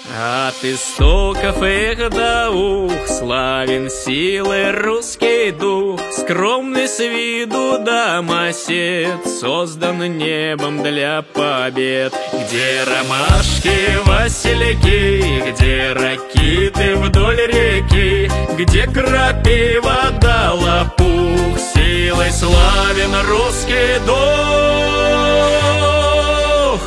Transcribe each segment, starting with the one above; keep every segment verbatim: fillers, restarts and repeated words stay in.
От истоков их до ух славен силой русский дух. Скромный с виду домосед, создан небом для побед. Где ромашки, васильки, где ракиты вдоль реки, где крапива да лопух, силой славен русский дух.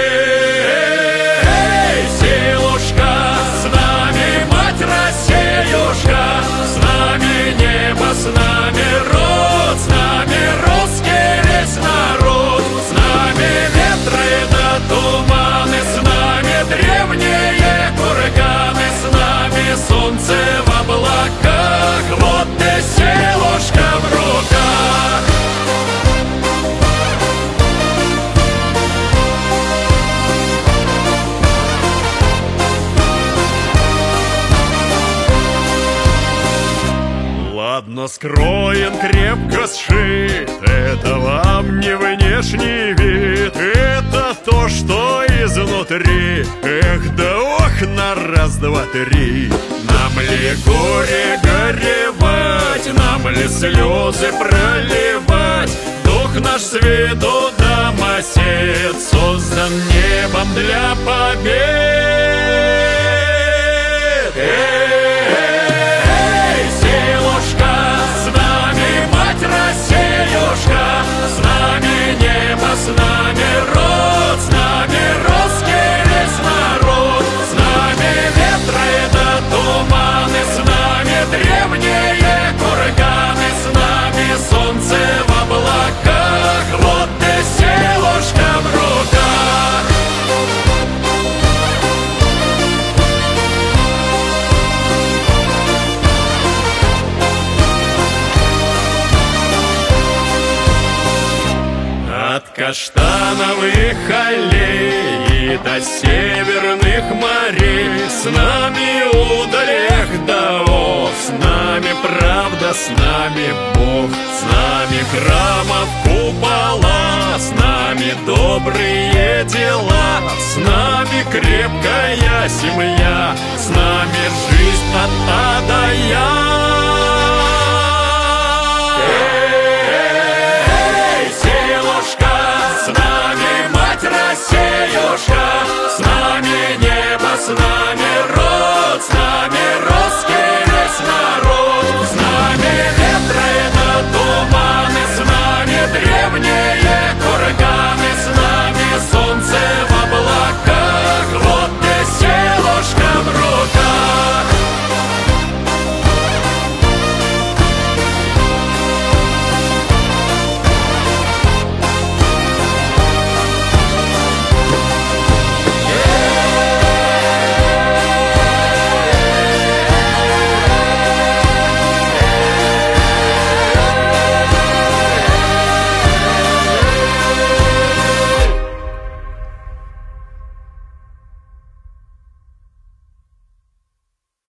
С нами небо, с нами род, с нами русский весь народ, с нами ветры да туманы, с нами древние курганы, с нами солнце в облаках, вот и силушка в руках. Ладно скроен, крепко сшит, это вам не внешний вид, это то, что изнутри. Эх, да ох, на раз, два, три. Нам ли горе горевать, нам ли слезы проливать? Дух наш с виду домосед, создан небом для побед. С нами небо, с нами род, с нами русский весь народ, с нами ветры да туманы, с нами древние курганы, с нами солнце в облаках, вот и силушка в руках. От каштановых аллей до северных морей, с нами удаль до ов, с нами правда, с нами Бог, с нами храмов купола, с нами добрые дела, с нами крепкая семья, с нами жизнь от А до Я.